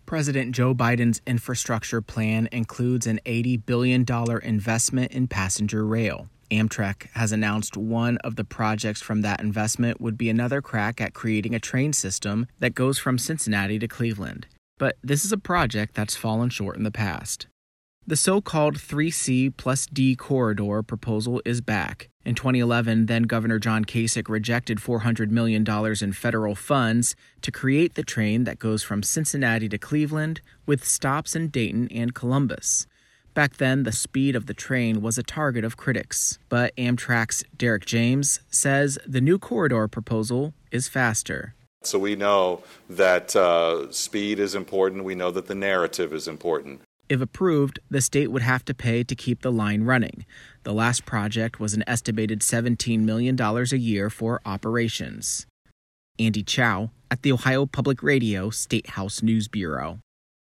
President Joe Biden's infrastructure plan includes an $80 billion investment in passenger rail. Amtrak has announced one of the projects from that investment would be another crack at creating a train system that goes from Cincinnati to Cleveland. But this is a project that's fallen short in the past. The so-called 3C plus D corridor proposal is back. In 2011, then-Governor John Kasich rejected $400 million in federal funds to create the train that goes from Cincinnati to Cleveland, with stops in Dayton and Columbus. Back then, the speed of the train was a target of critics. But Amtrak's Derek James says the new corridor proposal is faster. So we know that speed is important. We know that the narrative is important. If approved, the state would have to pay to keep the line running. The last project was an estimated $17 million a year for operations. Andy Chow at the Ohio Public Radio State House News Bureau.